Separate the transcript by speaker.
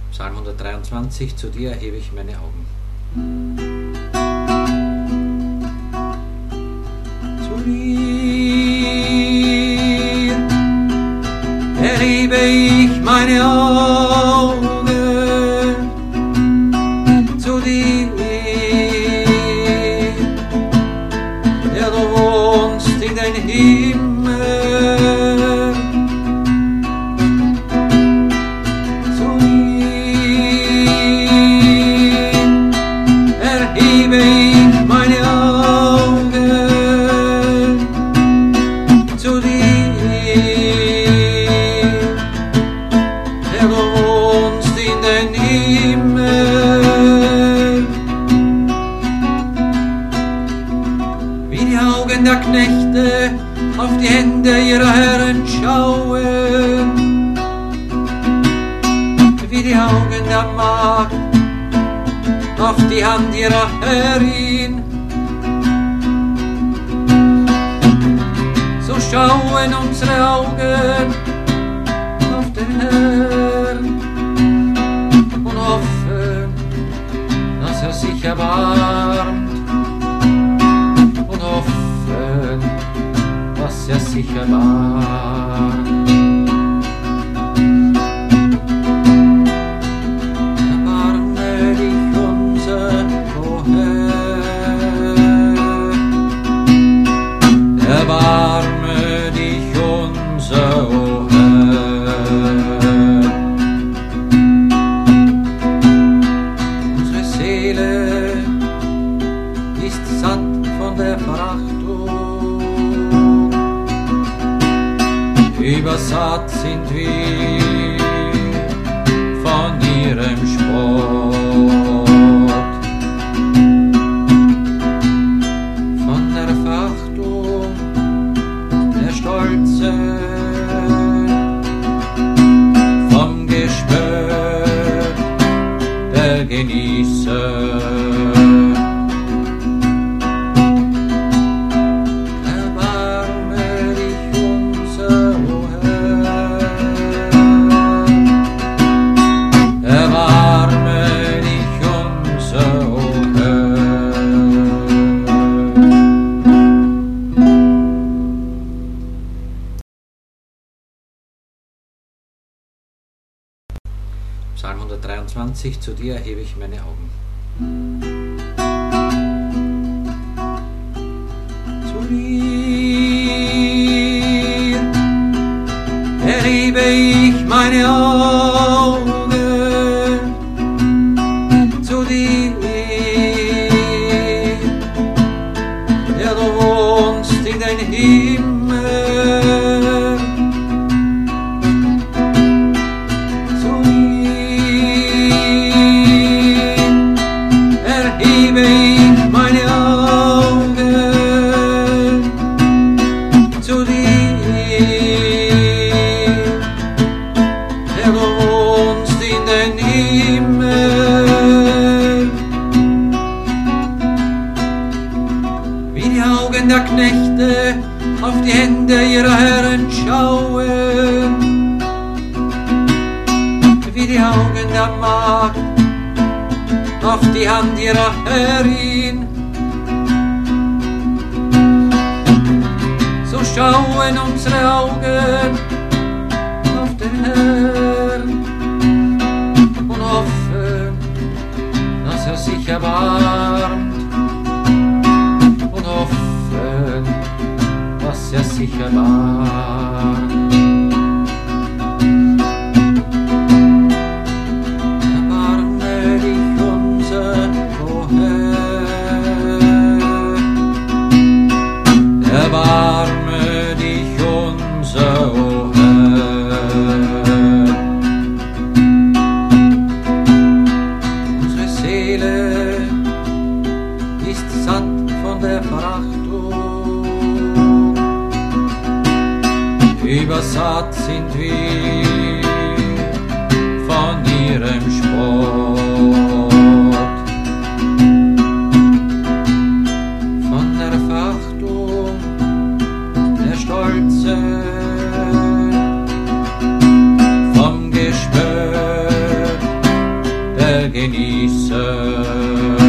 Speaker 1: Psalm 123, zu dir erhebe ich meine Augen. Zu dir erhebe ich meine Augen, zu dir, der du wohnst in den Himmel. Der Knechte auf die Hände ihrer Herren schauen, wie die Augen der Magd auf die Hand ihrer Herrin, so schauen unsere Augen auf den Herrn und hoffen, dass er sich erbarmt, und hoffen, was er sich erbarmt. Erbarme dich unser, o Herr, erbarme dich unser, o Herr. Unsere Seele ist satt von der Verachtung, übersatt sind wir von ihrem Spott, von der Verachtung der Stolzen, vom Gespött der Genießer. Psalm 123, zu dir erhebe ich meine Augen. Zu dir erhebe ich meine Augen, zu dir, der du wohnst in den Himmel. Der Knechte auf die Hände ihrer Herren schauen, wie die Augen der Magd auf die Hand ihrer Herrin, so schauen unsere Augen auf den Herrn und hoffen, dass er sich erbarmt, und hoffen, was er sich erbarmt. Erbarme dich unser, o Herr, erbarme dich unser, o Herr. Unsere Seele ist satt von der Verachtung, übersatt sind wir von ihrem Spott, von der Verachtung der Stolzen, vom Gespött genießen.